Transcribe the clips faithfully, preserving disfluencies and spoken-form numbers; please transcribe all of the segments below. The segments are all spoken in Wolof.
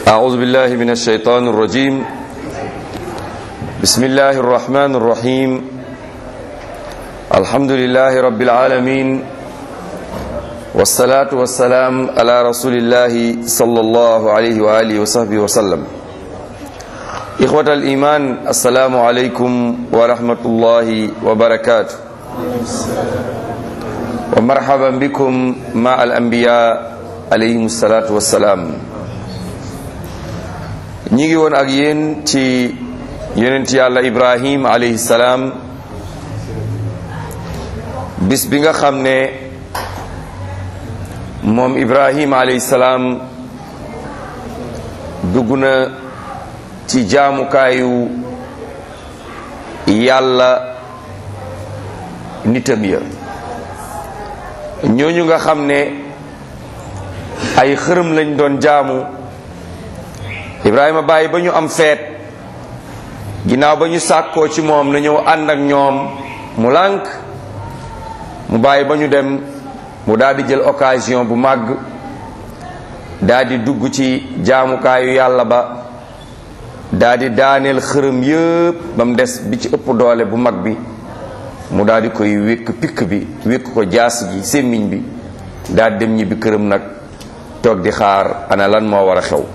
أعوذ بالله من الشيطان الرجيم بسم الله الرحمن الرحيم الحمد لله رب العالمين والصلاة والسلام على رسول الله صلى الله عليه وآله وصحبه وسلم إخوة الإيمان السلام عليكم ورحمة الله وبركاته ومرحبا بكم مع الأنبياء عليهم الصلاة والسلام ñi ngi woon ak yéen ci yonent yàlla Ibrahim alayhi salaam bis bi nga xam ne moom Ibrahim alayhi salaam dugg na ci jaamukaayu yàlla nitam ya ñooñu nga xam ne ay xërëm lañ doon jaamu Ibrahima bàyyi ba ñu am feet ginnaaw ba ñu sàkkoo ci moom na ñëw ànd ak ñoom mu lànk mu bàyyi ba ñu dem mu daal di jël occasion bu màgg daal di dugg ci jaamukaayu yàlla ba daal di daaneel xërëm yépp ba mu des bi ci ëpp doole bu mag bi mu daal di koy wékk pikk bi wékk ko jaas ji sémmiñ bi daal di dem ñibbi këram nag toog di xaar ana lan moo war a xew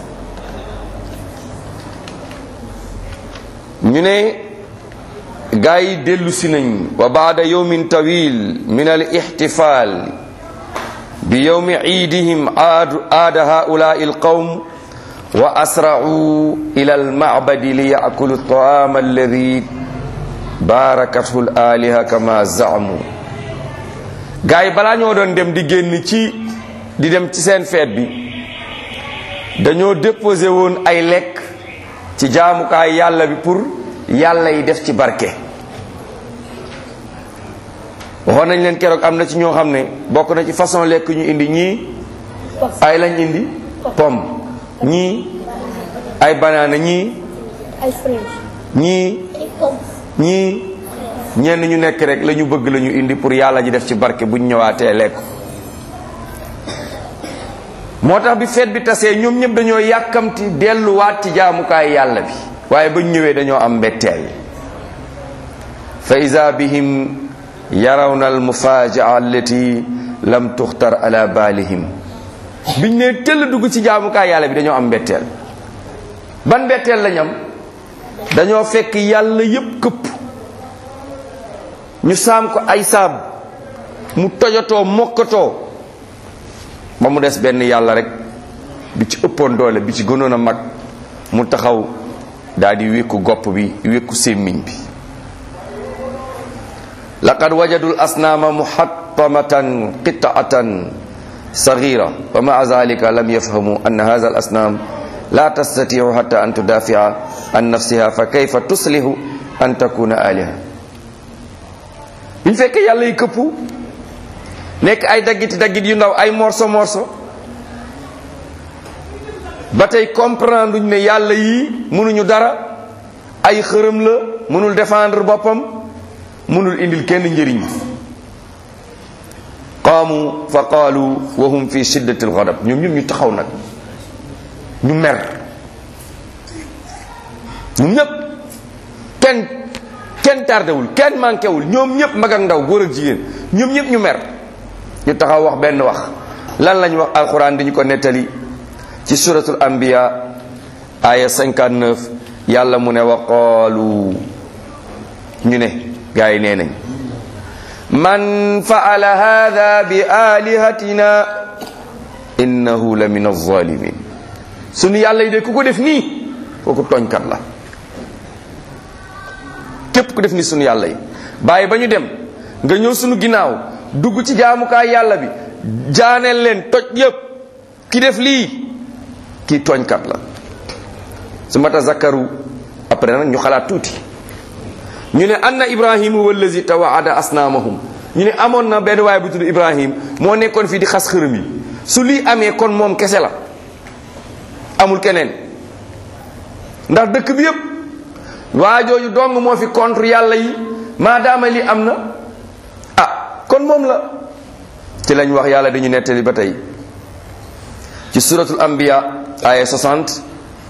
ñu ne gaa yi dellu si nañ wa baada yawmin tawil min al ixtifal bi yawmi iidihim aada haulai al qawm wa asra'u ila al ma'badi li ya'kulu at-ta'ama alladhi barakathu al aliha kama za'amu gaa yi balaa ñoo doon dem di génn ci di dem ci seen feet bi dañoo déposé woon ay lekk ci jaamukaay yàlla bi pour yàlla yi def ci barke waxoon nañ leen keroog am na ci ñoo xam ne bokk na ci façon lekk ñu indi ñii ay lañ indi pomme ñii ay banaana ñii ñii ñii ñenn ñu nekk rek la ñu bëgg la ñu indi pour yàlla ji def ci barke buñ ñëwaatee lekk moo tax bi feet bi tasee ñoom ñëpp dañoo yàkkamti delluwaat ci jaamukaay yàlla bi waaye ba ñu ñëwee dañoo am mbetteel fa iza bihim yarawna al mufajaa allati lam tuxtar ala balihim biñ ne tëll dugg ci jaamukaay yàlla bi dañoo am mbetteel ban mbetteel lañ am dañoo fekk yàlla yépp këpp ñu saam ko ay saab mu tojotoo mokkatoo ba mu des benn yàlla rek bi ci ëppoon doole bi ci gënoon a mag mu taxaw daal di wékku gopp bi wékku sémmiñ bi laqad wajadul asnaama muhattamatan qita'atan saghira wa ma'a dhalika lam yafhamu anna hadha al asnaam la tastati'u hatta an tudafi'a an nafsiha fa kayfa tuslihu an takuna aliha biñ fekk yàlla yi këppu nekk ay daggiti daggit yu ndaw ay morso morso ba tey comprendre duñ ne yàlla yii mënuñu dara ay xërëm la mënul défendre boppam mënul indil kenn njëriñ qaamu fa qaalu wa hum fi shiddati al-ghadab ñoom ñëpp ñu taxaw nag ñu mer ñoom ñëpp kenn kenn tardewul kenn manquéwul ñoom ñëpp mag ak ndaw góor ak jigéen ñoom ñëpp ñu mer ñu taxaw wax benn wax lan lañ wax alquran dañu ko nettali ci suratul anbiya aya cinquante-neuf yàlla mu ne wa qaalu ñu ne gaa yi nee nañ man fa'ala hadha bi alihatina innahu la min az-zalimin sunu yàlla yi de ku ko def nii kooku tooñkat la képp ku def nii sunu yàlla yi bàyyi ba ñu dem nga ñëw sunu ginnaaw dugg ci jaamukaay yàlla bi jaaneel leen toj yépp ki def lii kii tooñkat la su ma tazakkaru après nag ñu xalaat tuuti ñu ne anna ibrahima wallazi tawaada asnaamahum ñu ne amoon na benn waaye bu tudd ibrahim moo nekkoon fii di xas xërëm yi su lii amee kon moom kese la amul keneen ndax dëkk bi yépp waa jooju dong moo fi contre yàlla yi maadaama lii am na ah kon moom la ci lañ wax yàlla dañu nettali ba tey ci suratul anbiya aya soixante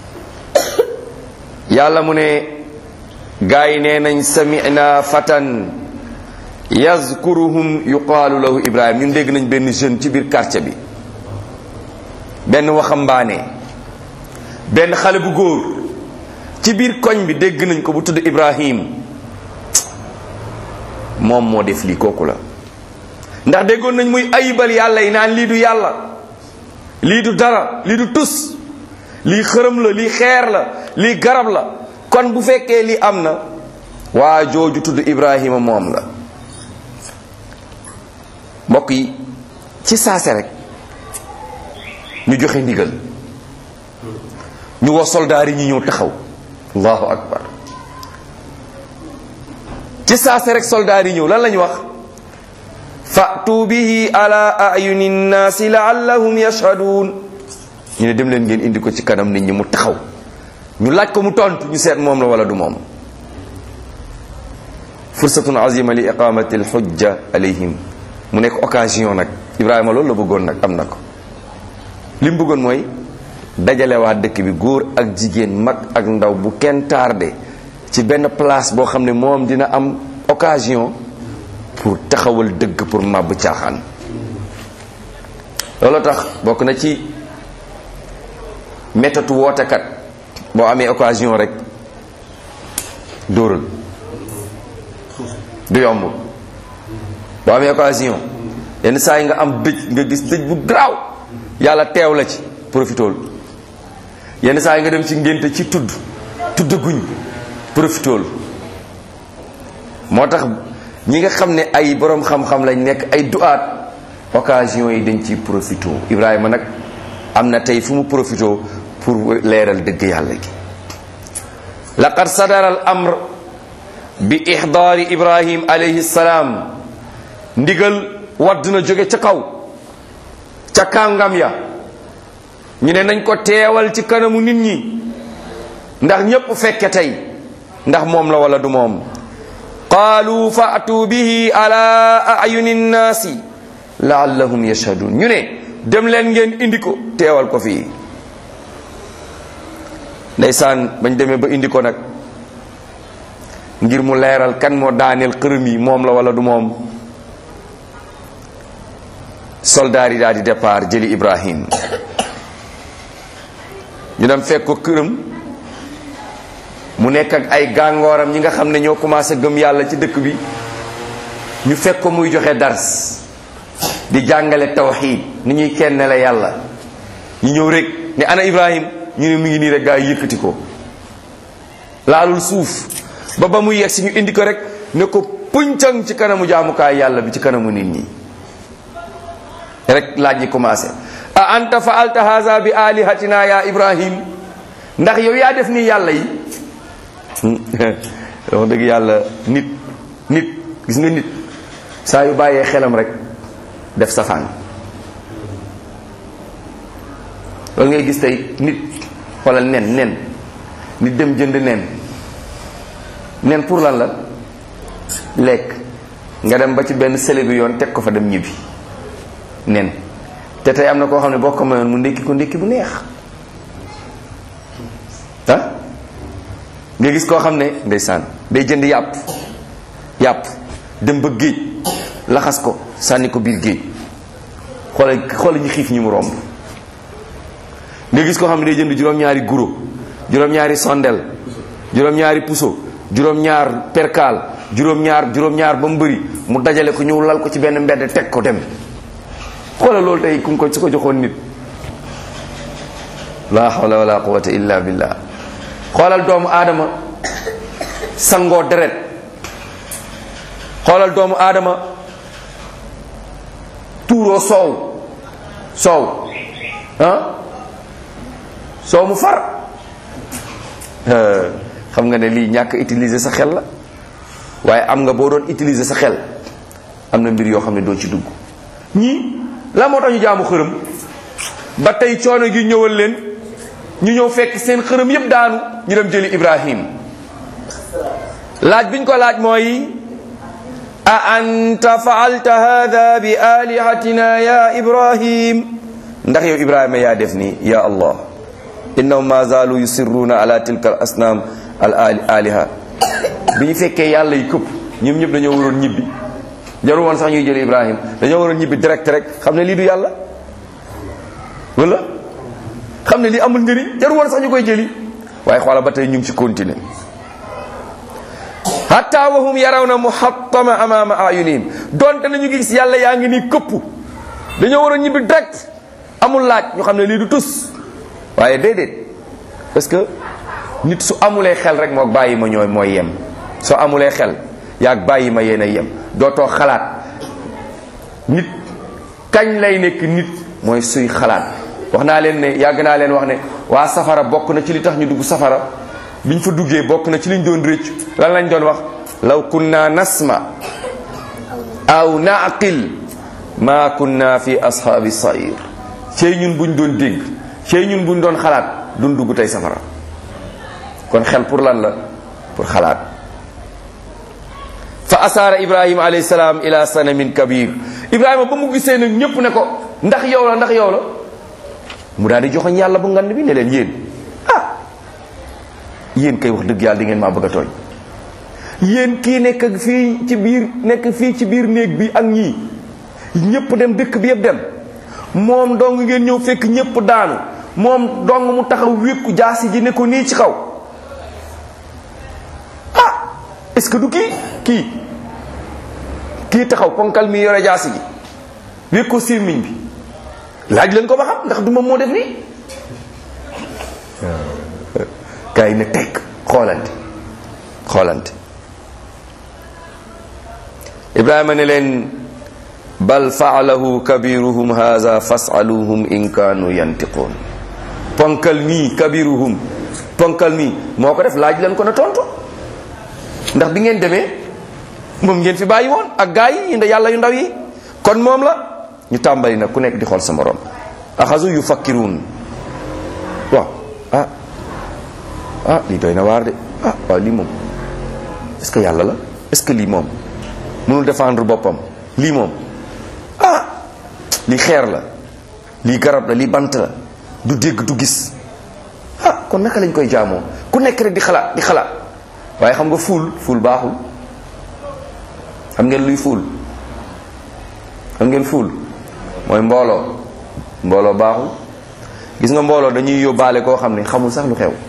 yàlla mu ne gaa yi nee nañ sami'na fatan yazkuruhum yuqaalu lahu ibrahim ñun dégg nañ benn jeune ci biir quartier bi, benn waxambaane, benn xale bu góor ci biir koñ bi dégg nañ ko bu tudd ibrahim. moom moo def lii, kooku la. ndax déggoon nañ muy ayibal yàlla yi naan lii du yàlla, lii du dara, lii du tus, lii xërëm la, lii xeer la, lii garab la. kon bu fekkee lii am na, waa jooju tudd ibrahima moom la. mbokk yi ci saase rek ñu joxe ndigal, ñu woo soldaar yi ñu ñëw taxaw. allahu akbar. ci saase rek soldaar yi ñëw lan lañu wax? fa'tu bihi ala ayuni nnaasi la'allahum yashhadun. ñu ne dem leen ngeen indi ko ci kanam nit ñi mu taxaw, ñu laaj ko mu tontu, ñu seet moom la wala du moom. fursatun azima li iqamati alhujja alayhim. mu nekk occasion nag. Ibrahima loolu la bëggoon nag, am na ko. li mu bëggoon mooy dajale waa dëkk bi, góor ak jigéen, mag ak ndaw, bu kenn tardé, ci benn place boo xam ne moom dina am occasion pour taxawal dëgg, pour màbb caaxaan. loolu tax bokk na ci méthode wootekat, boo amee occasion rek dóoral, du yomb. boo amee occasion yenn saa yi nga am dëj, nga gis dëj bu garaaw, yàlla teew la ci, profitool. yenn saa yi nga dem ci ngénte, ci tudd tudd guñ, profitool. moo tax ñi nga xam ne ay boroom xam-xam lañ nekk, ay duaat, occasion yi dañ ci profito. Ibrahima nag am na tey fu mu profito pour leeral dëgg yàlla gi. laqad sadara al amr bi ihdaari ibrahim alayhi salaam. ndigal wadd na jóge ca kaw, ca kàngam ya, ñu ne nañ ko teewal ci kanamu nit ñi, ndax ñépp fekke tey, ndax moom la wala du moom. qaalu fa'tu bihi ala ayuni nnaasi la'allahum yashhadun. ñu ne dem leen ngeen indi ko, teewal ko fii. ndeysaan bañ demee ba indi ko nag, ngir mu leeral kan moo daaneel xërëm yi, moom la wala du moom, soldaar yi daal di départ jëli Ibrahim. ñu dem fekk ko këram, mu nekk ak ay gàngooram ñi nga xam ne ñoo commencé gëm yàlla ci dëkk bi. ñu fekk ko muy joxe dars, di jàngale tawxiid, ni ñuy kennale yàlla. ñu ñëw rek ne ana Ibrahim, ñu ne mu ngi nii rek, gaa yi yëkkati ko, laalul suuf, ba ba muy yegg si ñu indi ko rek ne ko puñcang ci kanamu jaamukaay yàlla bi, ci kanamu nit ñi. rek laaj ñi commencé: a anta fa'alta haza bi alihatina ya Ibrahim. ndax yow yaa def nii yàlla yi? wax dëgg yàlla, nit nit gis nga nit saa yu bàyyee xelam rek def safaan. loolu ngay gis tey nit, xoolal nen nen nit dem jënd nen nen pour lan la? lekk. nga dem ba ci benn sele bi yoon teg ko fa, dem ñibbi. nen te tey am na koo xam ne boo ko mayoon mu ndékki ko ndékki bu neex. ah nga gis koo xam ne ndeysaan day jënd yàpp yàpp dem ba géej, laxas ko sànni ko biir géej. xoolal xoolal ñu xiif ñu mu romb. nga gis koo xam ne day jënd juróom-ñaari guro, juróom-ñaari sondel, juróom-ñaari puso, juróom-ñaar perkaal, juróom-ñaar juróom-ñaar ba mu bëri, mu dajale ko ñëw lal ko ci benn mbedd teg ko dem. xoolal loolu tey ku ko su ko joxoon nit, la hawla wala quwwata illa billah. xoolal doomu aadama sangoo deret, xoolal doomu aadama tuuroo soow soow ah soow mu far. xam nga ne lii ñàkk utiliser sa xel la, waaye am nga boo doon utiliser sa xel, am na mbir yoo xam ne doo ci dugg. ñii la moo tax ñu jaamu xërëm ba tey coono gi ñëwal leen, ñu ñëw fekk seen xërëm yépp daanu, ñu dem jëli Ibrahim. laaj biñ ko laaj mooy: a anta fa'alta hadha bi alihatina ya Ibrahim. ndax yow Ibrahima yaa def nii ya Allah, innahum ma zaalu yusirruuna ala tilka al asnaam al aliha bi ñu fekkee yàlla yi këpp ñoom ñëpp dañoo waroon ñibbi jarul woon sax ñuy jël Ibrahim dañoo waroon ñibbi direct rek xam ne lii du yàlla wala xam ne lii amul njëriñ jarul woon sax ñu koy jëli waaye xoola ba tey ñu ngi ci continuer hatta wahum yarawna muhattama amama ayunihim donte nañu gis yàlla yaa ngi nii këpp dañoo waroon ñibbi direct amul laaj ñu xam ne lii du tus waaye déedéet parce que nit su amulee xel rek moo bàyyi ma ñooy mooy yem soo amulee xel yaag bàyyi ma yéen a yem dootoo xalaat nit kañ lay nekk nit mooy suy xalaat wax naa leen ne yàgg naa leen wax ne waa safara bokk na ci li tax ñu dugg safara biñ fa duggee bokk na ci liñ doon réccu lan lañ doon wax law kunna nasma aw naqil ma kunna fi ashaabi sair cey ñun buñ doon dégg cey ñun buñ doon xalaat duñ dugg tey safara kon xel pour lan la pour xalaat fa asaara ibrahima alayhi salaam ila sanamin kabir ibrahima ba mu gisee nag ñépp ne ko ndax yow la ndax yow la mu daal di joxoñ yàlla bu ngand bi ne leen yéen ah yéen kay wax dëgg yàlla di ngeen maa bëgg a tooñ yéen kii nekk fii ci biir nekk fii ci biir néeg bi ak ñii ñépp dem dëkk bi yëpp dem moom dong ngeen ñëw fekk ñépp daanu moom dong mu taxaw wékku jaasi ji ne ko nii ci kaw ah est-ce que du kii kii kii taxaw ponkal mi yore jaasi ji wékku sirmiñ bi laaj leen ko ba xam ndax du moom moo def nii gaa yi ne tekk xoolante xoolante Ibrahima ne leen bal faalahu kabiruhum haza fasaluhum in kaanu yantiqoon ponkal mii kabiruhum ponkal mii moo ko def laaj leen ko na tontu ndax bi ngeen demee moom ngeen fi bàyyi woon ak gaa yi nda yàlla yu ndaw yi kon moom la ñu tàmbali nag ku nekk di xool sa morom axasu yufakkiruun waaw ah ah lii doy na waar de ah waaw lii moom est-ce que yàlla la est-ce que lii moom mënul défendre boppam lii moom ah lii xeer la lii garab la lii bant la du dégg du gis ah kon naka lañ koy jaamoo ku nekk rek di xalaat di xalaat waaye xam nga fuul fuul baaxul xam ngeen luy fuul xam ngeen fuul mooy mbooloo mbooloo baaxul gis nga mbooloo dañuy yóbbaale koo xam ne xamul sax lu xew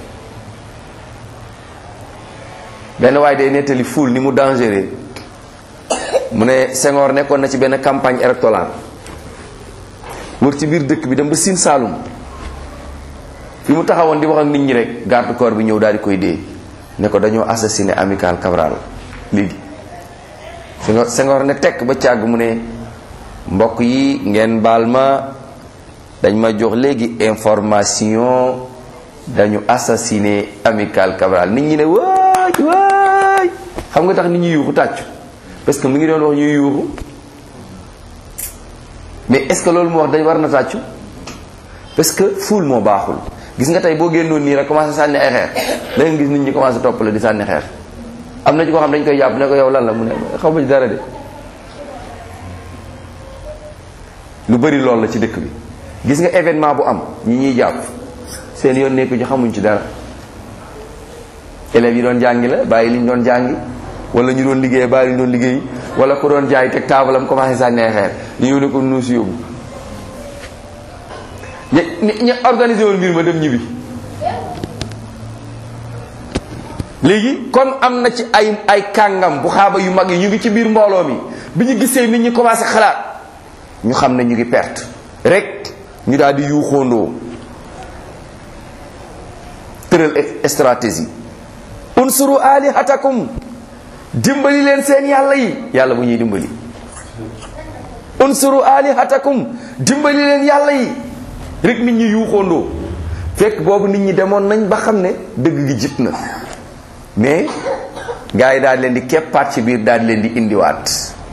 benn waaye day nettali fuul ni mu dangereux mu ne Senghor nekkoon na ci benn campagne électorale wër ci biir dëkk bi dem ba Sine Saalum fi mu taxawoon di wax ak nit ñi rek garde corps bi ñëw daal di koy dee ne ko dañoo assassiné Amical Cabral léegi Senghor Senghor ne tekk ba càgg mu ne mbokk yi ngeen baal ma dañ ma jox léegi information dañu assassiné Amical Cabral nit ñi ne waay waay xam nga tax nit ñi yuuxu tàccu parce que mu ngi doon wax ñuy yuuxu mais est-ce que loolu mu wax dañ war na tàccu parce que fuul moo baaxul gis nga tey boo génnoon nii rek commencé sànni ay xeer da nga gis nit ñi commencé topp la di sànni xeer am na ci koo xam dañ koy jàpp ne ko yow lan la mu ne xaw ma ci dara de lu bari loolu la ci dëkk bi gis nga événement bu am ñi ñuy jàpp seen yoon nekku ci xamuñ ci dara élèves yi doon jàngi la bàyyi li ñu doon jàngi wala ñu doon liggéey bàyyi li ñu doon liggéey wala ku doon jaay teg taabalam commencé sànni ay xeer ñu ñëw ne ko nuus yóbbu ña ña organisé woon mbir ma dem ñibbi léegi comme am na ci ay ay kàngam bu xaaba yu mag yi ñu ngi ci biir mbooloo mi bi ñu gisee nit ñi commencé xalaat ñu xam ne ñu ngi perte rek ñu daal di yuuxoondoo tëral stratégie unsuru alihatakum dimbali leen seen yàlla yi yàlla bu ñuy dimbali unsuru alihatakum dimbali leen yàlla yi rek nit ñi yuuxoondoo fekk boobu nit ñi demoon nañ ba xam ne dëgg gi jib na mais gars yi daal leen di keppaat ci biir daal leen di indiwaat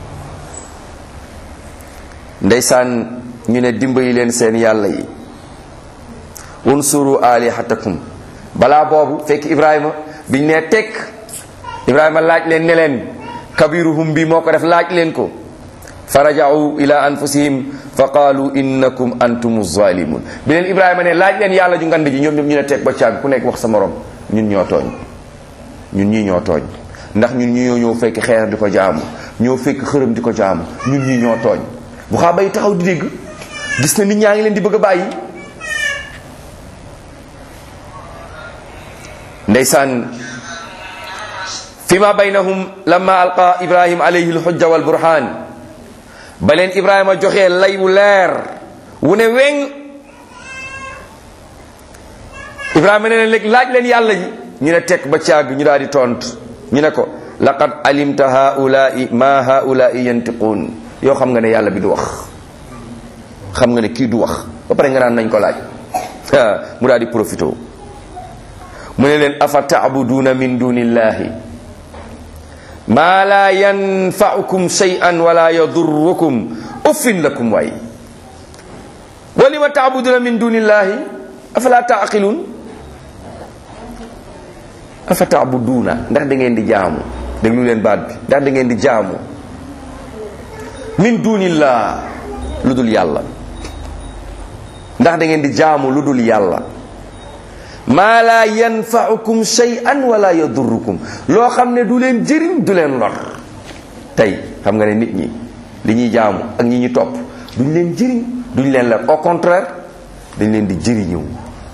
ndeysaan ñu ne dimbali leen seen yàlla yi unsuru alihatakum balaa boobu fekk Ibrahima biñ ne tekk Ibrahima laaj leen ne leen kabiruhum bi moo ko def laaj leen ko fa raja'u ila anfusihim fa qaalu innakum antumu zalimun. bi leen Ibrahima ne laaj leen yàlla ju ngand ji, ñoom ñoom ñu ne teg ba caag ku nekk wax sa morom ñun ñoo tooñ, ñun ñii ñoo tooñ, ndax ñun ñi ñoo ñëw fekk xeer di ko jaamu, ñoo fekk xërëm di ko jaamu, ñun ñii ñoo tooñ. bu xaaba yi taxaw di dégg, gis na nit ñaa ngi leen di bëgg a bàyyi. ndeysaan fi ma baynahum lamma alqa ibrahim alayhi alhujja wal burhan, ba leen Ibrahima joxee lay wu leer wu ne weng, Ibrahima ne leen léegi laaj leen yàlla ji, ñu ne tekk ba caag ñu daal di tont, ñu ne ko laqad alimta haulaai ma haulaai yantiquun, yow xam nga ne yàlla bi du wax, xam nga ne kii du wax, ba pare nga naan nañ ko laaj. mu daal di profité mu ne leen afa taabuduuna min dunillahi ma la yanfaukum shay'an wala yadurrukum uffin lakum waay wa lima taabuduuna min dunillahi afala taaqiluun. afa taabuduuna, ndax da ngeen di jaamu, déglu leen baat bi, ndax da ngeen di jaamu min dunillah lu dul yàlla, ndax da ngeen di jaamu lu dul yàlla, maa laa yanfaukum shay'an wala yadurrukum, loo xam ne du leen jëriñ du leen lor. tey xam nga ne nit ñi li ñuy jaamu ak ñi ñu topp duñ leen jëriñ duñ leen lor, au contraire dañ leen di jëriñoo.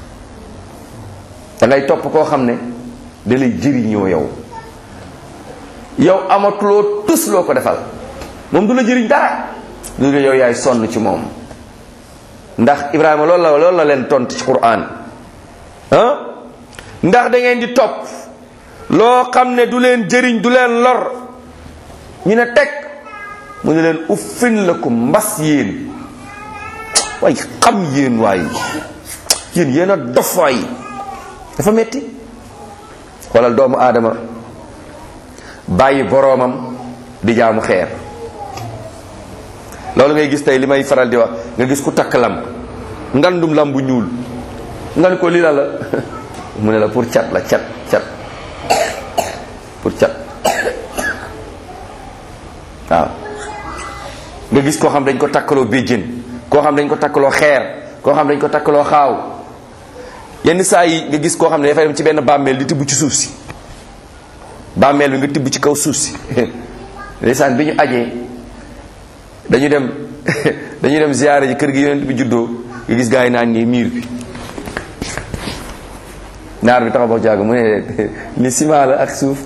da ngay topp koo xam ne da lay jëriñoo yow, yow amatuloo tus loo ko defal, moom du la jëriñ dara, lu yow yaay sonn ci moom. ndax Ibrahima loolu la loolu la leen tontu ci Qur'an ah, ndax da ngeen di topp loo xam ne du leen jëriñ du leen lor. ñu ne teg mu ne leen uffin lakum, mbas yéen waay xam yéen waay yéen yéen a dof waay, dafa metti. xoolal doomu aadama bàyyi boroomam di jaamu xeer. loolu ngay gis tey li may faral di wax, nga gis ku takk lam ngandum lam bu ñuul, nga ne ko lii la la mu ne la pour cat la, cat cat pour cat. waaw nga gis koo xam dañ ko takkaloo béjjén, koo xam dañ ko takkaloo xeer, koo xam dañ ko takkaloo xaaw. yenn saa yi nga gis koo xam ne dafay dem ci benn bàmmeel di tibb ci suuf si, bàmmeel bi nga tibb ci kaw suuf si. ndeysaan bi ñu ajee dañu dem dañu dem ziyaare ji kër gi yonent bi juddoo, nga gis gaa yi naan nii miir bi, naar bi taxaw ba jàgg mu ne li ciment la ak suuf,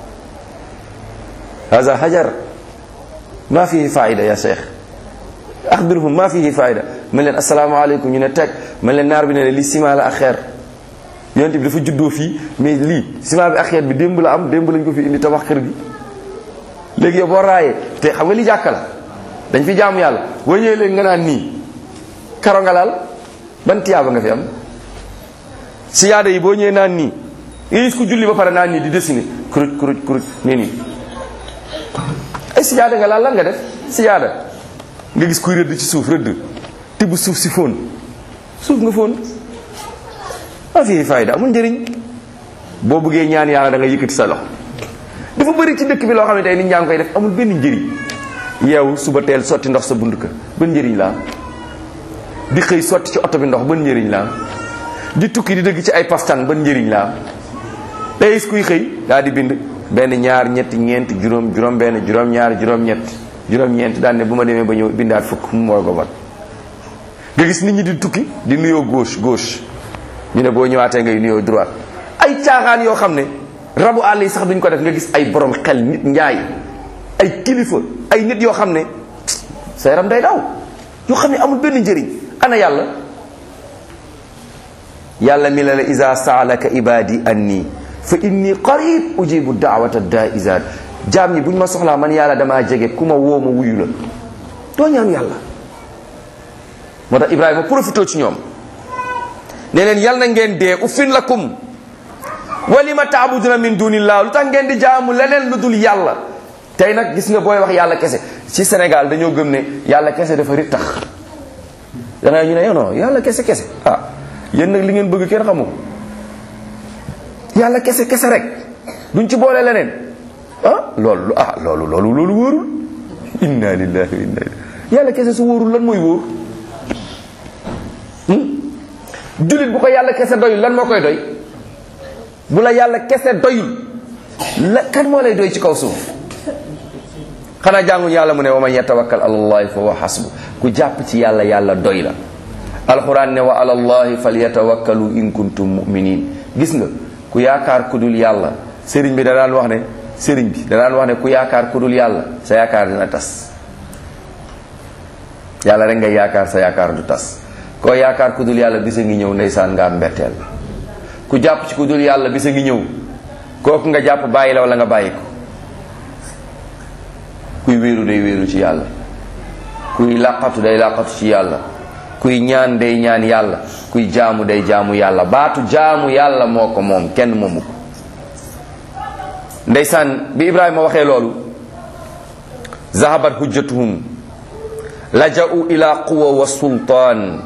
haza hajar maa fihi faida ya cheikh axbirhum maa fihi faida. man leen asalaamaaleykum, ñu ne teg, man leen naar bi ne li ciment la ak xeer, yonent bi dafa juddoo fii, mais lii ciment bi ak xeer bi démb la am, démb lañ ko fi indi tabax kër gi. léegi yow boo raayee te xam nga li jàkka la, dañ fi jaamu yàlla, boo ñëwee léegi nga naan nii karo nga laal, ban tiyaaba nga fi am. siyaada yi boo ñëwee naan nii, nga gis ku julli ba pare naan nii di dessiner kuruj kuruj kuruj nii nii, ay siyaada nga laal, lan nga def siyaada. nga gis kuy rëdd ci suuf, rëdd tibb suuf si fóon, suuf nga fóon, maa fi fayda, amul njëriñ. boo bëggee ñaan yàlla da nga yëkkati sa loxo. dafa bëri ci dëkk bi loo xam ne tey nit ñaa ngi koy def, amul benn njëriñ. yeewu suba teel sotti ndox sa bunt kër, ban njëriñ la am. di xëy sotti ci oto bi ndox, ban njëriñ la am. di tukki di dëgg ci ay paftan, ban njëriñ la am. day gis kuy xëy daal di bind benn ñaar ñetti ñeent juróom juróom benn juróom ñaar juróom ñett juróom ñeent daan ne bu ma demee ba ñëw bindaat fukk mu mooy ko bat. nga gis nit ñi di tukki di nuyoo gauche gauche, ñu ne boo ñëwaatee ngay nuyoo droite. ay caaxaan yoo xam ne rabu àll yi sax duñ ko def. nga gis ay borom xel, nit njaay, ay kilifa, ay nit yoo xam ne sa yaram day daw, yoo xam ne amul benn njëriñ. ana yàlla yàlla mi la la iza saalaka ibadi anni fa inni qarib ujibu daawata daa iza. jaam ñi buñ ma soxlaa man yàlla damaa jege, ku ma woo ma wuyu la. doo ñaan yàlla. moo tax Ibrahima profité ci ñoom ne leen yal na ngeen dee, uffin lakum wa lima taabuduna min dunillah, lu tax ngeen di jaamu leneen lu dul yàlla. tey nag gis nga booy wax yàlla kese ci Sénégal dañoo gëm ne yàlla kese dafa rit tax da ngay ñu ne non yàlla kese kese ah yéen nag li ngeen bëgg kenn xamu ko. yàlla kese kese rek duñ ci boole leneen ah loolu ah loolu loolu loolu wóorul inna lillahi wa inna ilayhi. yàlla kese su wóorul lan mooy wóor? jullit bu ko yàlla kese doyul lan moo koy doy? bu la yàlla kese doyul la kan moo lay doy ci kaw suuf? xanaa jànguñ yàlla mu ne wa man yatawakkal ala allahi fa huwa hasbu. ku jàpp ci yàlla yàlla doy la. alquran ne wa ala allahi falyatawakkalu in kuntum muminin. gis nga ku yaakaar ku dul yàlla, sëriñ bi da daan wax ne sëriñ bi da daan wax ne ku yaakaar ku dul yàlla sa yaakaar dina tas. yàlla rek ngay yaakaar, sa yaakaar du tas. koo yaakaar ku dul yàlla bisa ngi ñëw ndeysaan nga am mbetteel. ku jàpp ci ku dul yàlla bisa ngi ñëw kooku nga jàpp bàyyi la wala nga bàyyi ko. kuy wéeru day wéeru ci yàlla, kuy làqatu day làqatu ci yàlla, kuy ñaan day ñaan yàlla, kuy jaamu day jaamu yàlla. baatu jaamu yàlla moo ko moom, kenn moomu ko. ndeysaan bi Ibrahima waxee loolu, zahabat hujjatuhum laja'u ila quwa wa sultaan.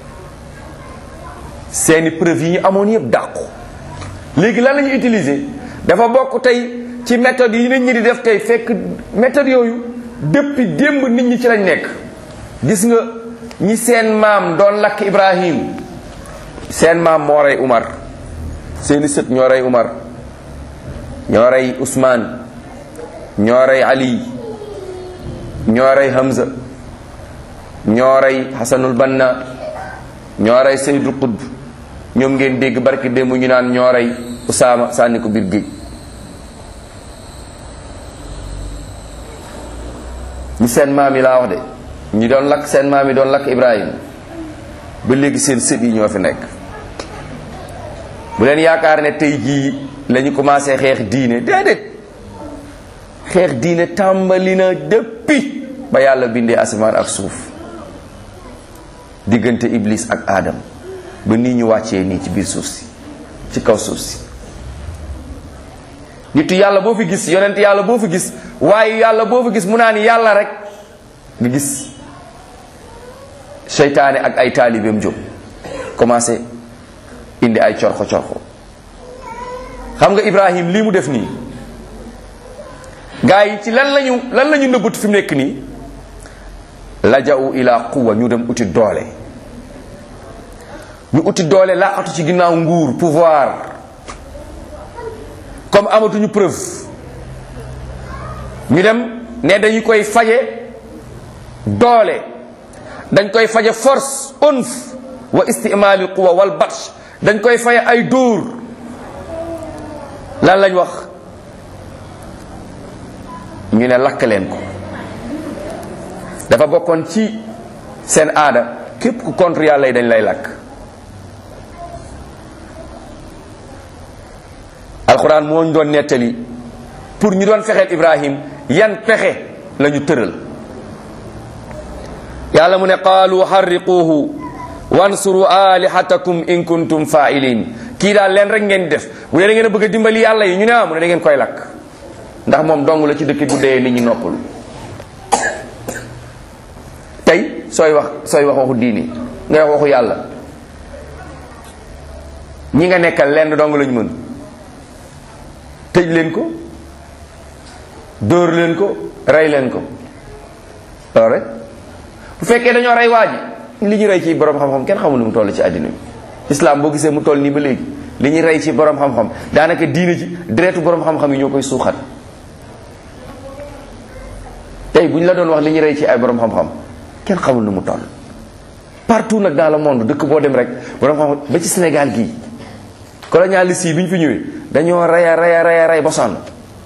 seeni preuve yi ñu amoon yëpp dàqu. léegi lan la ñu utiliser? dafa bokk tey ci méthode yi nit ñi di def tey, fekk méthode yooyu depuis démb nit ñi ci lañ nekk. gis nga ñi seen maam doon lakk Ibrahim, seen maam moo rey Umar, seeni sët ñoo rey Umar, ñoo rey Ousmane, ñoo rey Ali, ñoo rey Hamza, ñoo rey Hasanul Banna, ñoo rey Seydul Qutb. ñoom ngeen dégg barki démb ñu naan ñoo rey Usaama sànni ko biir géej. ñi seen maam yi laa wax de, ñi doon lakk seen maam yi doon lakk Ibrahima ba léegi seen sët yi ñoo fi nekk. bu leen yaakaar ne tey jii la ñu commencé xeex diine, déedéet. xeex diine tàmbali na depuis ba yàlla bindee asamaan ak suuf, diggante Iblis ak Adam ba nii ñu wàccee nii ci biir suuf si, ci kaw suuf si. nitu yàlla boo fi gis, yonent yàlla boo fi gis, waaye yàlla boo fi gis mu naan yàlla rek, nga gis seytaane ak ay taalibeem jóg commencé indi ay corxo corxo. xam nga Ibrahim lii mu def nii, gaa yi ci lan lañu lan lañu nëbbatu fi mu nekk nii? laja'u ila quwwa, ñu dem uti doole. ñu uti doole laqatu ci ginnaaw nguur, pouvoir. comme amatuñu preuve, ñu dem ne dañu koy faje doole, dañ koy faje force, unf wa istimaali quwa wal batsh, dañ koy faye ay dóor. lan lañ wax? ñu ne lakk leen ko. dafa bokkoon ci seen aada, képp ku contre yàlla yi dañ lay lakk. alquran moo ñu doon nettali pour ñu doon fexeel Ibrahim yan pexe la ñu tëral. yàlla mu ne qaalu harriquuhu wansuru alihatakum in kuntum fa'ilin. kii daal leen rek ngeen def, bu dee da ngeen a bëgg a dimbali yàlla yi, ñu ne ah mu ne da ngeen koy lakk, ndax moom dong la ci dëkk bu dee nit ñi noppalu. tey sooy wax sooy wax waxu diini, ngay wax waxu yàlla, ñi nga nekkal lenn dong lañu mën: tëj leen ko, dóor leen ko, rey leen ko. loolu rek. bu fekkee dañoo rey waa ji, li ñu rey ci borom xam-xam kenn xamul nu mu toll ci àddina bi. islam boo gisee mu toll nii ba léegi, li ñuy rey ci borom xam-xam daanaka diine ji deretu borom xam-xam yi ñoo koy suuxat. tey bu ñu la doon wax li ñuy rey ci ay borom xam-xam kenn xamul nu mu toll. partout nag dans le monde, dëkk boo dem rek borom xam-xam, ba ci Sénégal gii colonialiste yi bi ñu fi ñëwee dañoo raya raya raya rey ba sonn.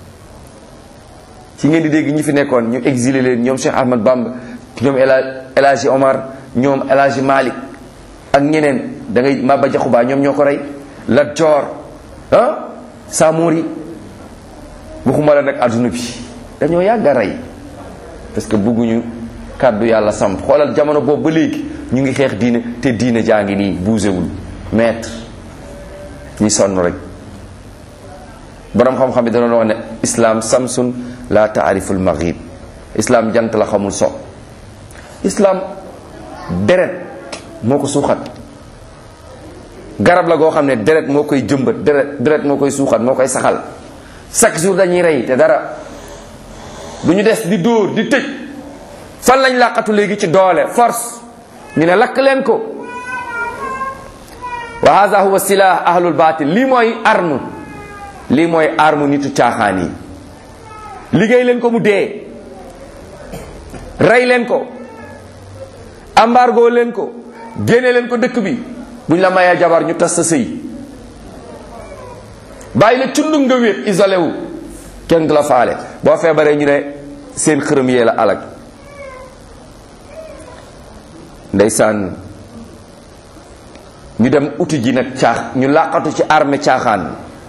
ci ngeen di dégg ñi fi nekkoon ñu exilé leen, ñoom Cheikh Ahmad Bamba, ñoom El Hadji Omar, ñoom El Hadji Malick ak ñeneen. da ngay Maba Jaxu Ba ñoom ñoo ko rey, Lat Joor, ah Samori. waxuma la nag adduna bi dañoo yàgg a rey parce que bëgguñu kàddu yàlla samp. xoolal jamono boobu ba léegi ñu ngi xeex diine, te diine jaa ngi nii bougéwul maître, ñi sonn rek. borom xam-xam bi da doon wax ne islam samsun la taariful maghrib. islam jant la xamul so. islam deret moo ko suuxat. garab la goo xam ne deret moo koy jëmbat, deret deret moo koy suuxat, moo koy saxal. chaque jour dañuy rey te dara du ñu des di dóor di tëj fan lañ làqatu léegi? ci doole, force. ñu ne lakk leen ko. wa hadha huwa silah ahlul batil. lii mooy arme lii mooy arme nitu caaxaan yi. liggéey leen ko mu dee, rey leen ko, embargo leen ko, génne leen ko dëkk bi. buñ la mayee jabar ñu tas sa sëy, bàyyi la cundum nga wéet isolé wu, kenn du la faale. boo feebaree ñu ne seen xërëm yee la alag. ndeysaan ñu dem uti ji nag caax ñu làqatu ci armée caaxaan.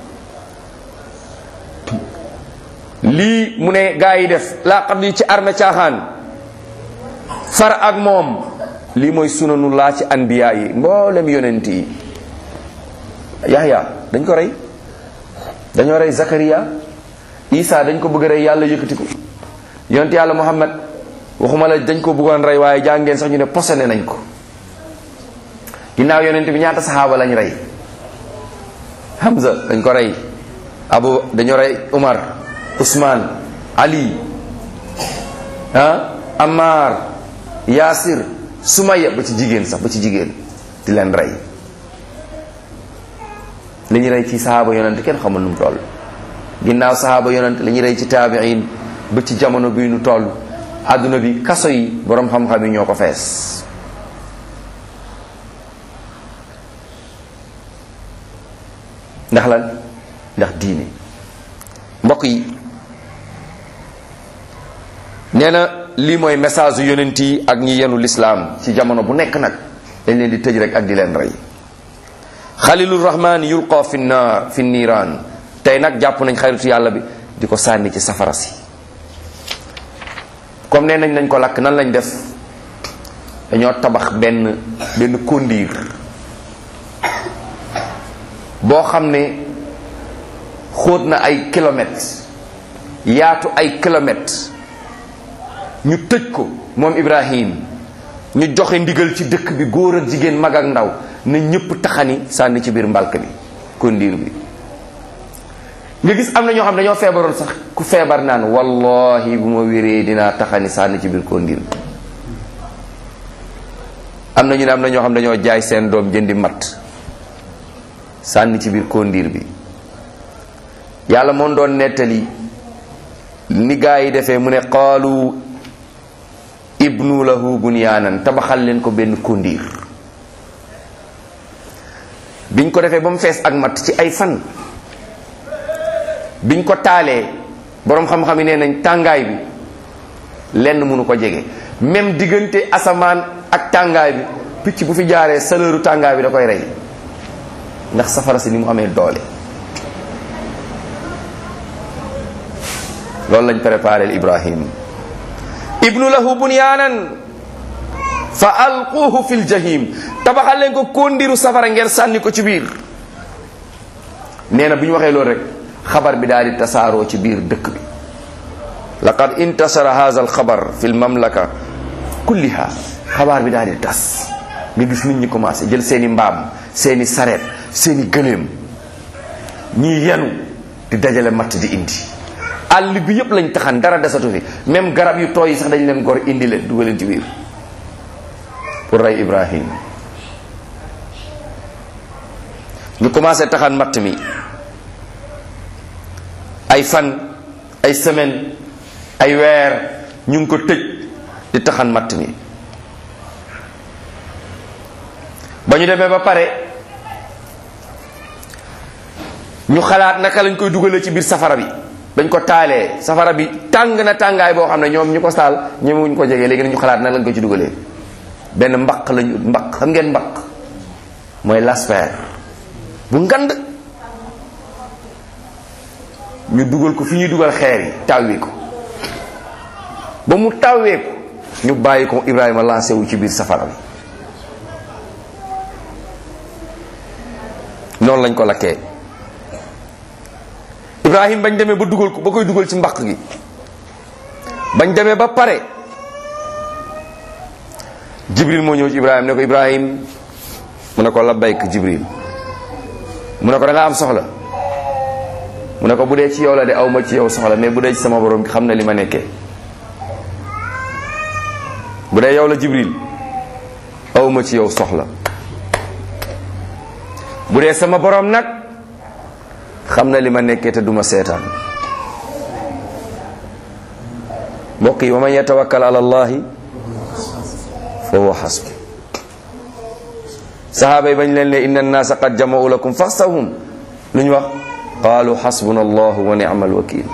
lii mu ne gaa yi def làqatu yi ci armée caaxaan far ak moom, lii mooy sunanu laa ci anbiya yi, mboolem yonent yi. Yahya dañ ko rey, dañoo rey Zakariya. Isa dañ ko bëgg a rey, yàlla yëkkati ko. yonent yàlla Muhammad waxuma la dañ ko bëggoon rey, waaye jàngeen sax ñu ne posone nañ ko. ginnaaw yonent bi ñaata saxaaba lañ rey? Hamza dañ ko rey, Abu dañoo rey Umar, Usman, Ali, ah Ammar, Yasir, Sumaya, ba ci jigéen sax ba ci jigéen di leen rey. li ñu rey ci saxaaba yonent kenn xamul nu mu toll. ginnaaw saxaaba yonent li ñu rey ci taabiin ba ci jamono bii nu toll. adduna bi kaso yi borom xam-xam yi ñoo ko fees. ndax lan? ndax diine. mbokk yi nee na lii mooy message yu yonent yi ak ñi yenu lislaam ci jamono bu nekk nag dañ leen di tëj rek ak di leen rey. xalilur rahman yulqa fi naar fi niiraan. tey nag jàpp nañ xaritu yàlla bi di ko sànni ci safara si. comme nee nañ nañ ko lakk, nan lañ def? dañoo tabax benn benn kondiir boo xam ne xóot na ay kilomètres, yaatu ay kilomètres. ñu tëj ko moom Ibrahim, ñu joxe ndigal ci dëkk bi, góor ak jigéen, mag ak ndaw, na ñëpp taxani sànni ci biir mbalk bi, kondiir bi. nga gis am na ñoo xam dañoo feebaroon sax, ku feebar naan wallahi bu ma wéree dinaa taxani sànni ci biir kondiir bi. am na ñu ne am na ñoo xam dañoo jaay seen doom jëndi matt sànni ci biir kondiir bi. yàlla moom doon nettali ni gaa yi defee, mu ne qaalu ibnu lahu bunyaanan, tabaxal leen ko benn kondiir. biñ ko defee ba mu fees ak matt ci ay fan, biñ ko taalee, boroom xam-xam yi nee nañ tàngaay bi lenn mënu ko jege. même diggante asamaan ak tàngaay bi, picc bu fi jaaree saleuru tàngaay bi da koy rey, ndax safara si ni mu amee doole. loolu lañ préparé Ibrahim. ibnu lahu bunyaanan fa alquuhu fil jahim, tabaxal leen ko kondiru safara ngeen sànni ko ci biir. nee na bi ñu waxee loolu rek xabar bi daal di tasaaroo ci biir dëkk bi. laqad intasara hadha al xabar fi l mamlaka kulliha. xabaar bi daal di tas, nga gis nit ñi commencé jël seeni mbaam, seeni sareet, seeni gëléem, ñii yenu di dajale matt di indi. àll bi yëpp lañ taxan, dara desatu fi. même garab yu tooy yi sax dañ leen gor indi leen dugal leen ci biir pour rey Ibrahim. ñu commencé taxan matt mi ay fan, ay semaine, ay weer, ñu ngi ko tëj di taxan matt mi. ba ñu demee ba pare ñu xalaat naka lañ koy dugalee ci biir safara bi. bañ ko taalee, safara bi tàng na tàngaay boo xam ne ñoom ñu ko taal ñemewuñ ko jege. léegi nañu xalaat nag lañ ko ci dugalee. benn mbaq lañu mbaq, xam ngeen mbaq mooy lasper bu ngand. ñu dugal ko fi ñuy dugal xeer yi, tawwi ko ba mu tawwee ko, ñu bàyyi ko Ibrahima lancé wu ci biir safara bi. noonu lañ ko lakkee. Ibrahim bañ demee ba dugal ko, ba koy dugal ci mbaq gi, bañ demee ba pare, Jibril moo ñëw ci Ibrahim ne ko Ibrahim, mu ne ko labbayk Jibril, mu ne ko da nga am soxla, mu ne ko bu dee ci yow la de aw ma ci yow soxla, mais bu dee ci sama borom xam na li ma nekkee. bu dee yow la Jibril awma ci yow soxla bu dee sama borom nag xam na li ma nekkee te duma seetaan. mbokk yi wa man yatawakkal ala allahi fa huwa hasbu. sahaaba yi bañ leen ne inna annaasa qad jama'u lakum faxsawhum lu ñu wax qaalu hasbuna allahu wa ni'mal wakil.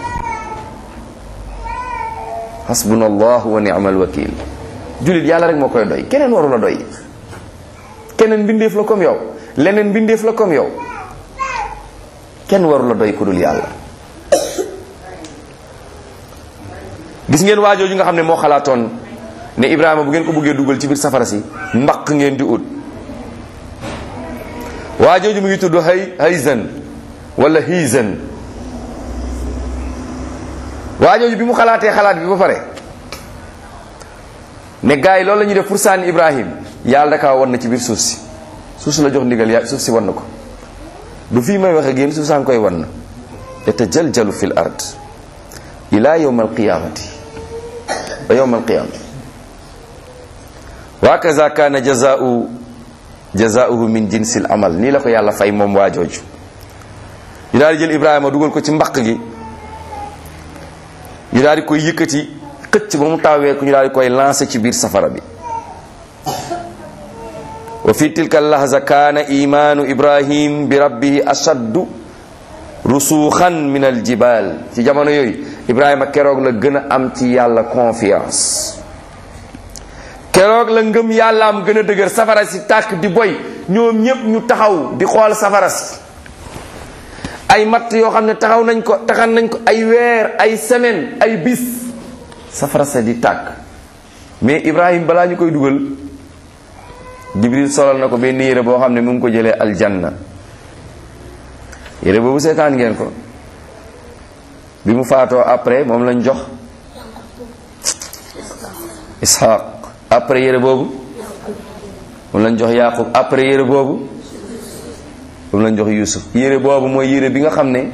hasbuna allahu wa ni'mal wakil. jullit yàlla rek moo koy doy, keneen waru la doy. keneen mbindeef la comme yow, leneen mbindeef la comme yow, kenn waru la doy ku dul yàlla. gis ngeen waajooju nga xam ne moo xalaatoon ne Ibrahima bu ngeen ko bëggee dugal ci biir safara si mbaq ngeen di ut. waajooju mu ngi tudd hay hayzan wala hiizan. waajooju bi mu xalaatee xalaat bi ba pare ne gars yi loolu la ñuy def pour sànni Ibrahim, yàlla dakaa wan na ci biir suuf si. suuf si la jox ndigal ya suuf si wan na ko. du fii may waxe génn suuf saa ngi koy wan na yatajaljalu fil ard ila yawm alqiyamati ba yawm alqiyama. wa kaza kana jazaa'u jazaa'uhu min jinsil amal. nii la ko yàlla fay moom waa jooju. ñu daal di jël Ibrahima dugal ko ci mbaq gi, ñu daal di koy yëkkati xëcc ba mu tawee ku ñu daal di koy lancé ci biir safara bi. wa fi tilka lahza kaana imaanu Ibrahim bi rabbihi ashaddu rusuxan min aljibal. ci jamono yooyu Ibrahima keroog la gën a am ci yàlla confiance. keroog la ngëm yàlla am gën a dëgër. safara si tàkk di boy ñoom ñépp ñu taxaw di xool safara si. ay matt yoo xam ne taxaw nañ ko taxan nañ ko ay weer ay semaine ay bis safara sa di tàkk. mais Ibrahim balaa ñu koy dugal Jibril solal na ko benn yére boo xam ne mu ngi ko jëlee aljanna. yére boobu seetaan ngeen ko bi mu faatoo après moom lañ jox Ishaq. après yére boobu moom lañ jox Yaqub. après yére boobu moom lañ jox Yusuf. yére boobu mooy yére bi nga xam ne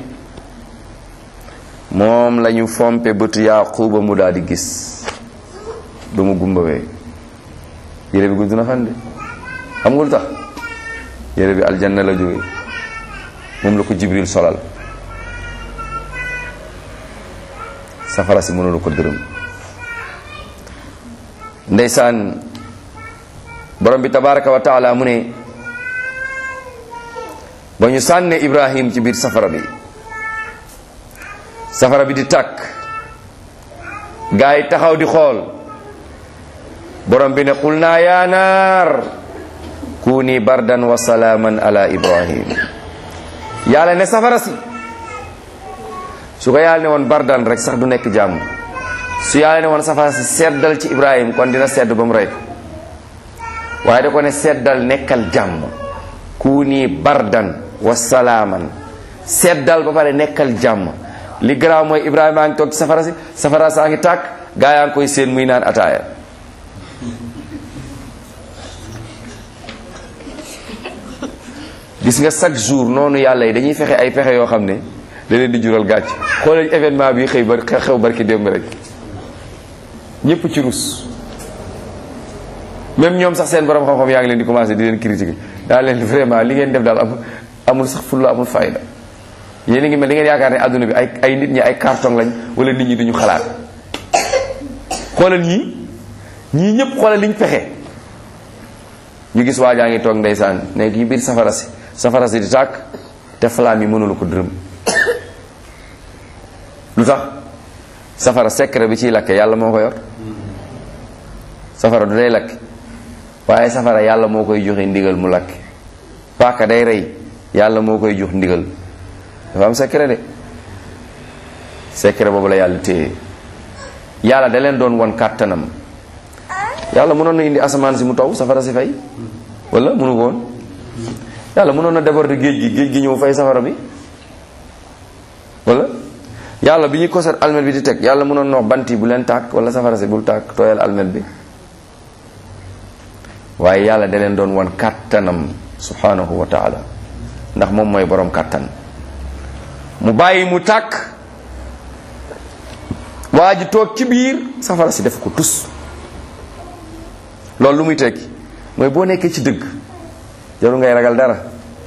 moom la ñu fompe bëtu Yaquba mu daal di gis ba mu gumbawee. yére bi gudd na fan de xam nga lu tax yére bi aljanna la jóge moom la ko Jibril solal. safara si mënulu ko dërëm. ndeysaan borom bi tabaraka wa taala mu ne ba ñu sànnee Ibrahim ci biir safara bi safara bi di tàkk gaa yi taxaw di xool. borom bi ne qul naa yaa naar kuni bardan wa salaaman ala Ibrahim. yàlla ne safara si su ko yàlla ne woon bardan rek sax du nekk jàmm. su yàlla ne woon safara si seddal ci Ibrahim kon dina sedd ba mu rey ko. waaye da ko ne seddal nekkal jàmm. kuni bardan wa salaaman. seddal ba pare nekkal jàmm. li garaaw mooy Ibrahima a ngi toog ci safara si safara saa ngi tàkk gaa yaa ngi koy seen muy naan ataaya. gis nga chaque jour noonu yàlla yi dañuy fexe ay pexe yoo xam ne da leen di jural gàcc. xoolal événement bi xëy bar xew barki démb rek ñëpp ci rus. même ñoom sax seen borom xam-xam yaa ngi leen di commencé di leen critiquer daal leen vraiment li ngeen def daal amul amul sax fulla amul fayda. yéen a ngi mel da ngeen yaakaar ne adduna bi ay ay nit ñi ay carton lañ wala nit ñi duñu xalaat. xoolal ñii ñii ñëpp xoolal liñ fexe. ñu gis waa jaa ngi toog ndeysaan nekk yi biir safara si safara si di tàkk te flamme yi mënulu ko dërëm. lu tax safara secret bi ciy lakke yàlla moo ko yor. safara du day lakk waaye safara yàlla moo koy joxe ndigal mu lakk. paaka day rey yàlla moo koy jox ndigal. dafa am secret de secret boobu la yàlla téye. yàlla da leen doon won kàttanam. yàlla mënoon na indi asamaan si mu taw safara si fay wala mënu ko woon. yàlla mënoon na déborder géej gi géej gi ñëw fay safara bi wala. yàlla bi ñuy kosat almet bi di teg yàlla mënoon na wax bant yi bu leen tàkk wala safara si bul tàkk tooyal almet bi. waaye yàlla da leen doon won kàttanam subhanahu wa taala ndax moom mooy borom kàttan. mu bàyyi mu tàkk waa ji toog ci biir safara si def ko tus. loolu lu muy tekki mooy boo nekkee ci dëgg jarul ngay ragal dara.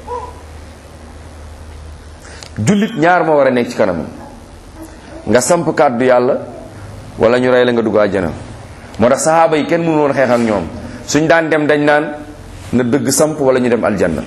jullit ñaar moo war a nekk ci kanamam, nga samp kàddu yàlla wala ñu rey la nga dugg àjjana. moo tax saxaaba yi kenn mënu woon xeex ak ñoom, suñ daan dem dañ naan na dëgg samp wala ñu dem aljanna,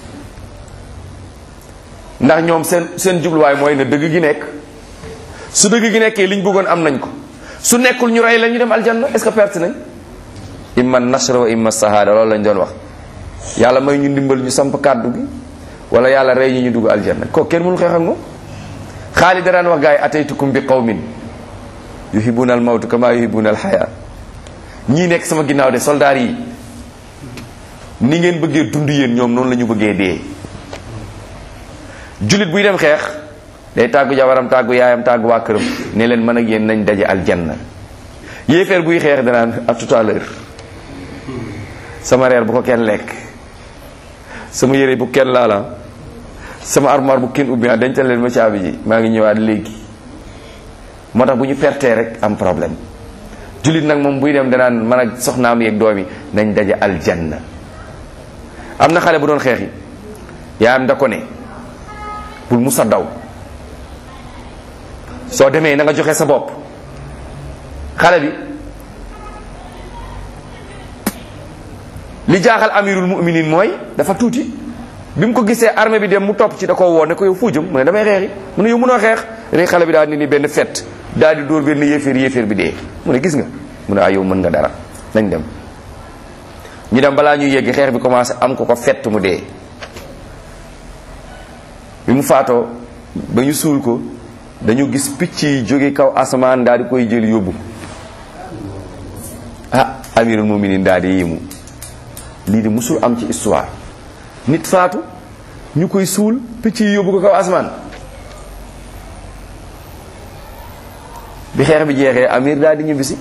ndax ñoom seen seen jubluwaay mooy na dëgg gi nekk. su dëgg gi nekkee liñ bëggoon am nañ ko, su nekkul ñu rey la ñu dem aljanna. est-ce que perte nañ? imma nasra wa imma sahada, loolu lañ doon wax. yàlla may ñu ndimbal ñu samp kàddu gi wala yàlla rey ñu ñu dugg aljanna. kooku kenn mënul xeex ak moom. Xaalid da daan wax gars yi ataytukum bi qawmin yuhibbuna al mawt kama yuhibbuna al haya. ñii nekk sama ginnaaw de soldaar yi ni ngeen bëggee dund yéen ñoom noonu la ñu bëggee dee. jullit buy dem xeex day tàggu jabaram tàggu yaayam tàggu waa këram ne leen mën ak yéen nañ daje aljanna. yéefeer buy xeex danaan à tout à l'heure, sama reer bu ko kenn lekk, sama yére bu kenn laala, sama armoire bu kenn ubbi dencal leen ma caabi ji, maa ngi ñëwaat léegi. moo tax bu ñu pertee rek am problème. jullit nag moom buy dem danaan man ak soxnaam yeeg doom yi nañ daje aljanna. am na xale bu doon xeexi yaayam da ko ne bul musa daw, soo demee na nga joxe sa bopp. xale bi li jaaxal amirul mu'minin mooy dafa tuuti. bi mu ko gisee armée bi dem mu topp ci da ko woo ne ko yow foo jëm mu ne damay xeexi. mu ne yow mënoo xeex rek xale bi daal ni ni benn fett daal di dóor benn yéeféer yéeféer bi dee. mu ne gis nga mu ne ah yow mën nga dara nañ dem. ñu dem balaa ñuy yegg xeex bi commencé am ko ko fett mu dee. bi mu faatoo ba ñu suul ko dañu gis picc yi jóge kaw asamaan daal di koy jël yóbbu. ah amirul mu'minin daal di yéemu, lii di musul am ci histoire. nit faatu ñu koy suul picc yi yóbbu ko kaw asamaan. bi xeex bi jeexee amir daal di ñibbisi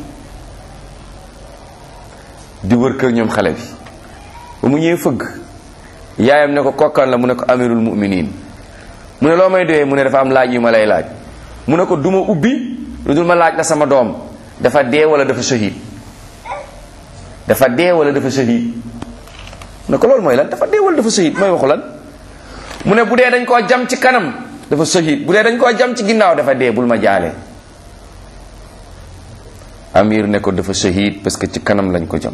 di wër kër ñoom xale bi. ba mu ñëwee fëgg yaayam ne ko kokkan la mu ne ko amirul mu'minin. mu ne loo may doyee mu ne dafa am laaj yu ma lay laaj. mu ne ko duma ubbi lu dul ma laaj la sama doom dafa dee wala dafa shahid. dafa dee wala dafa shahid. mu ne ko loolu mooy lan dafa dee wala dafa shahid mooy waxu lan. mu ne bu dee dañ koo jam ci kanam dafa shahid, bu dee dañ koo jam ci ginnaaw dafa dee, bul ma jaale. amir ne ko dafa shahid parce que ci kanam lañ ko jam.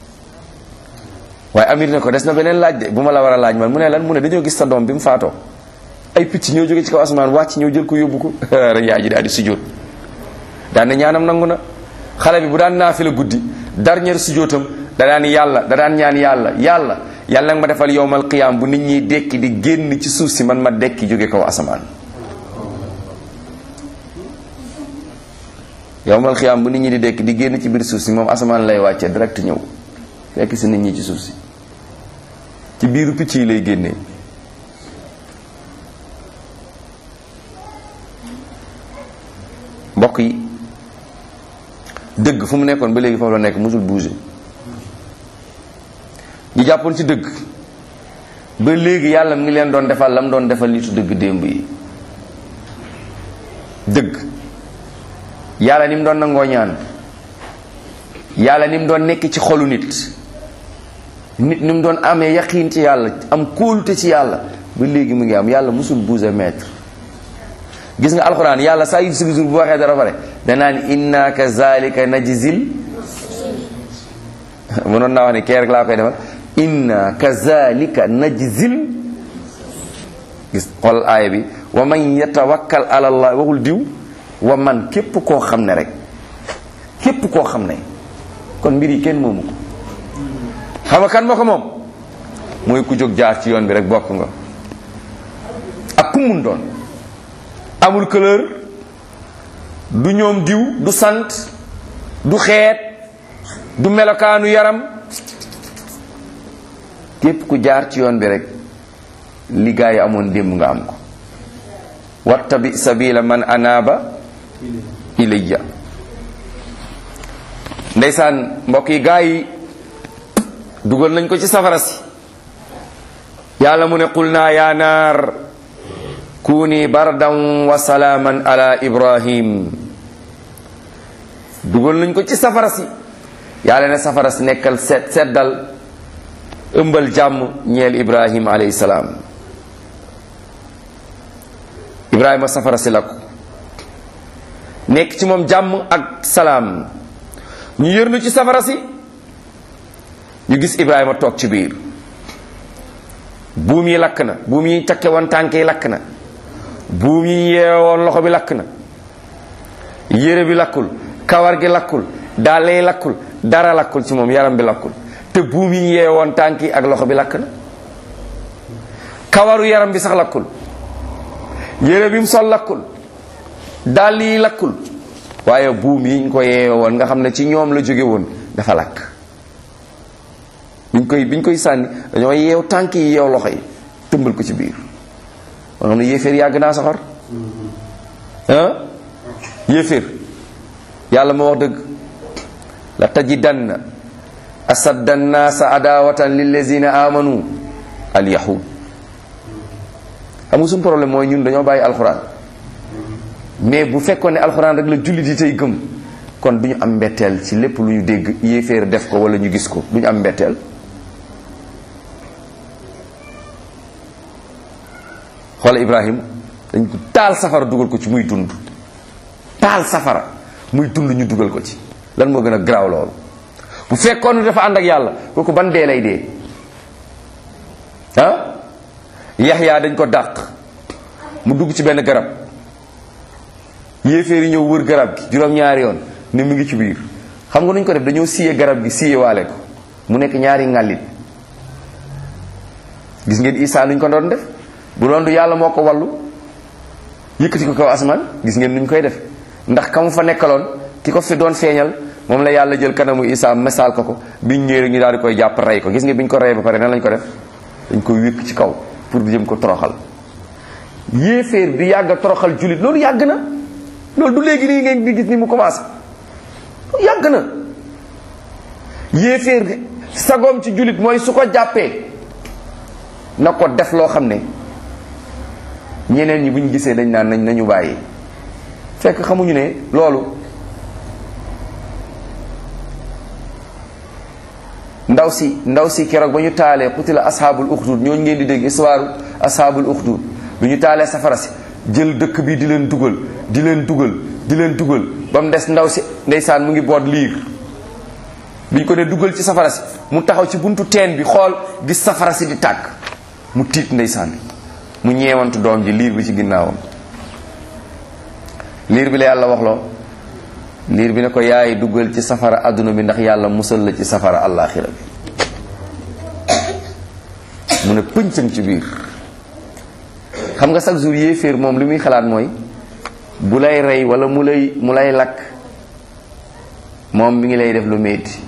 waaye amir ne ko des na beneen laaj de bu ma la war a laaj man. mu ne lan mu ne dañoo gis sa doom bi mu faatoo ay picc ñoo jóge ci kaw asamaan wàcc ñëw jël ko yóbbu ko. rek yaay ji daal di sujjóot daan ne ñaanam nangu na. xale bi bu daan naafila guddi dernier sujjóotam da daan yàlla da daan ñaan yàlla yàlla yàlla nga ma defal yowmal qiyaam bu nit ñi dekki di génn ci suuf si man ma dekki jóge kaw asamaan. yowmal qiyaam bu nit ñi di dekki di génn ci biir suuf si moom asamaan lay wàccee direct ñëw fekk si nit ñi ci suuf si ci biiru picc yi lay génnee. mbokk yi dëgg fu mu nekkoon ba léegi foofu la nekk musul bouger. ñi jàppoon ci dëgg ba léegi yàlla mu ngi leen doon defal la mu doon defal nitu dëgg démb yi. dëgg yàlla ni mu doon nangoo ñaan, yàlla ni mu doon nekk ci xolu nit, nit ni mu doon amee yaqiin ci yàlla, am kóolute ci yàlla, ba léegi mu ngi am. yàlla musul bouger mètre. gis nga alxuraan yàlla saa yu sigi bu waxee dara pare danaan inna kazalika najzil. mënoon naa wax ne kee rek laa koy defal inna kazalika najzil. gis xool aaya bi wa man yatawakkal ala allah waxul diw wa man képp koo xam ne rek képp koo xam ne kon mbir yi kenn moomu ko. xam nga kan moo ko moom mooy ku jóg jaar ci yoon bi rek bokk nga ak ku mun doon. amul couleur, du ñoom diw, du sant, du xeet, du melokaanu yaram. képp ku jaar ci yoon bi rek li gaa yi amoon démb nga am ko. wattabi sabila man anaba ilayya. ndeysaan mbokk yi gaa yi dugal nañ ko ci safara si. yàlla mu ne qul naa yaa naar kuni bardan wa salaaman ala ibrahim. dugal nañ ko ci safara si yàlla ne safara si nekkal set seddal ëmbal jàmm ñeel Ibrahima alayhi salaam. Ibrahima safara si lakku nekk ci moom jàmm ak salaam. ñu yërnu ci safara si ñu gis Ibrahima toog ci biir. buum yi lakk na, buum yi takke woon tànk yi lakk na, buum yi yeewoon loxo bi lakk na, yére bi lakkul, kawar gi lakkul, dàll yi lakkul, dara lakkul ci moom, yaram bi lakkul, te buum yi yeewoon tànk yi ak loxo bi lakk na. kawaru yaram bi sax lakkul, yére bi mu sol lakkul, dàll yi lakkul, waaye buum yi ñu ko yeewoon nga xam ne ci ñoom la jóge woon dafa lakk. biñ koy biñ koy sànni dañoo yeew tànk yi yeew loxo yi tëmbal ko ci biir. moo xam ne yéeféer yàgg naa soxor ah yéeféer yàlla moo wax dëgg. la tajidanna asadda nnaasa adawatan lillazina amanu alyahud. xam nga suñu problème mooy ñun dañoo bàyyi alxuraan, mais bu fekkoon ne alxuraan rek la jullit yi tey gëm kon du ñu am mbetteel ci lépp lu ñu dégg yéeféer def ko wala ñu gis ko, du ñu am mbetteel. xoola Ibrahim dañ ko taal safara dugal ko ci muy dund, taal safara muy dund ñu dugal ko ci. lan moo gën a garaaw loolu? bu fekkoon ne dafa ànd ak yàlla kooku ban dee lay dee ah. Yaxya dañ ko dàq mu dugg ci benn garab, yéeféer yi ñëw wër garab gi juróom-ñaari yoon ne mu ngi ci biir. xam nga nuñ ko def? dañoo siyee garab gi siyee waale ko mu nekk ñaari ngàllit. gis ngeen Isaa nuñ ko doon def? bu doon du yàlla moo ko wallu yëkkati ko kaw asmaan, gis ngeen nuñ koy def. ndax ka mu fa nekkaloon ki ko fi doon feeñal moom la yàlla jël kanamu Isaa misaal ko ko biñ ñëwee ñu daal di koy jàpp rey ko. gis nga biñ ko rey ba pare nan lañ ko def? dañ koy wékk ci kaw pour jëm ko toroxal. yéeféer di yàgg a toroxal jullit loolu yàgg na, loolu du léegi nii ngeen di gis ni mu commencé, yàgg na. yéeféer sagoom ci jullit mooy su ko jàppee na ko def loo xam ne ñeneen ñi bu ñu gisee dañ naan nañ nañu bàyyi, fekk xamuñu ne loolu ndaw si ndaw si keroog ba ñu taalee qutila ashaabul uxdud, ñooñu ngeen di dégg histoire ashaabul uxdud. bu ñu taalee safara si jël dëkk bi di leen dugal di leen dugal di leen dugal ba mu des ndaw si ndeysaan mu ngi boot liir. bi ñu ko ne dugal ci safara si mu taxaw ci buntu teen bi xool gis safara si di tàkk mu tiit ndeysaan mu ñeewantu doom ji liir bi ci ginnaawam. liir bi la yàlla waxloo, liir bi ne ko yaay dugal ci safara adduna bi ndax yàlla musal la ci safara àllaaxira bi. mu ne pëncam ci biir. xam nga chaque jour yéeféer moom li muy xalaat mooy bu lay rey wala mu lay mu lay lakk moom mi ngi lay def lu metti.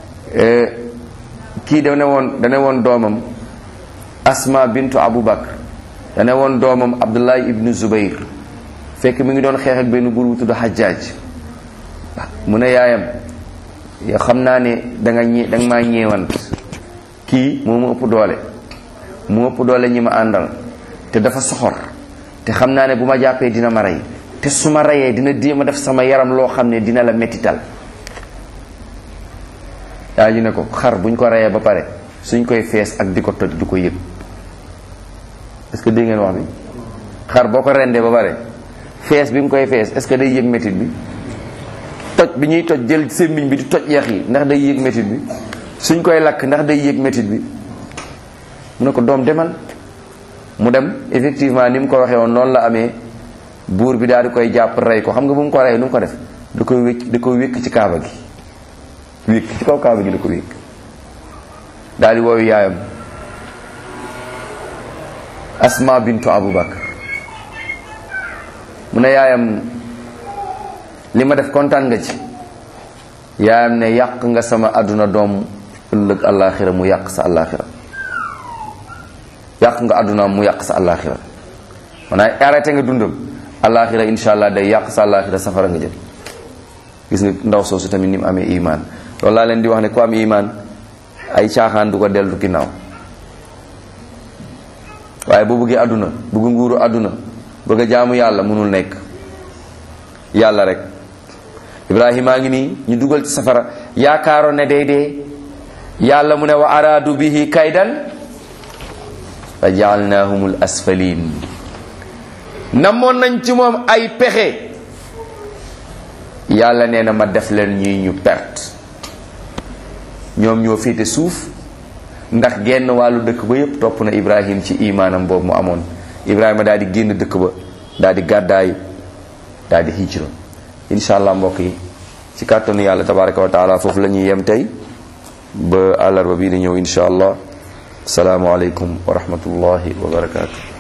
kii da ne woon da ne woon doomam Asma bintu Abu Bakr, da ne woon doomam Abdullahi ibnu Zubayr, fekk mi ngi doon xeex ak benn buur bu tudd Hajjaaj. mu ne yaayam yow xam naa ne danga ñe danga maa ñeewant, kii moo ma ëpp doole mu ëpp doole ñi ma àndal te dafa soxor te xam naa ne bu ma jàppee dina ma rey te su ma reyee dina di ma def sama yaram loo xam ne dina la mettital. yaa ji ne ko xar buñ ko reyee ba pare suñ koy fees ak di ko toj du ko yëg. est-ce que dégg ngeen wax bi? xar boo ko rendee ba pare fees bi mu koy fees est-ce que day yëg mettit bi? toj bi ñuy toj jël sémmiñ bi di toj yax yi ndax day yëg mettit bi? suñ koy lakk ndax day yëg mettit bi? mu ne ko doom demal. mu dem effectivement ni mu ko waxee woon noonu la amee. buur bi daal di koy jàpp rey ko. xam nga bu mu ko rey nu mu ko def? da koy wékk da koy wékk ci kaaba gi, wékk ci kaw kaaba gi da ko wékk. daal di woowu yaayam Asma bintu Abu Bakr. mu ne yaayam li ma def kontaan nga ci? yaayam ne yàq nga sama àdduna doom, ëllëg àllaaxira mu yàq sa àllaaxira. yàq nga àdduna mu yàq sa àllaaxira. maanaam arrêté nga dundam, àllaaxira insha allah day yàq sa àllaaxira, safara nga jëm. gis nga ndaw soosu tamit ni mu amee imaan. loolu laa leen di wax ne ku am imaan ay caaxaan du ko dellu ginnaaw. waaye boo bëggee àdduna bëgg nguuru àdduna bëgg a jaamu yàlla mënul nekk. yàlla rek Ibrahima ngi nii ñu dugal ci safara yaakaaroon ne day dee yàlla mu ne wa araadu bihi kaydan fa jaalnaahumul asfalin namoon nañ ci moom ay pexe yàlla nee na ma def leen ñuy ñu perte ñoom ñoo féete suuf ndax genn wàllu dëkk ba yépp topp na Ibrahim ci imaanam boobu mu amoon Ibrahima daal di génn dëkk ba daal di gàddaayu daal di hijra insha allah mbokk yi ci kàttanu yàlla tabaraka wa taala foofu la ñuy yem tey ba àllarba bii di ñëw insha allah salaamu aleykum wa rahmatullahi wa barakaatu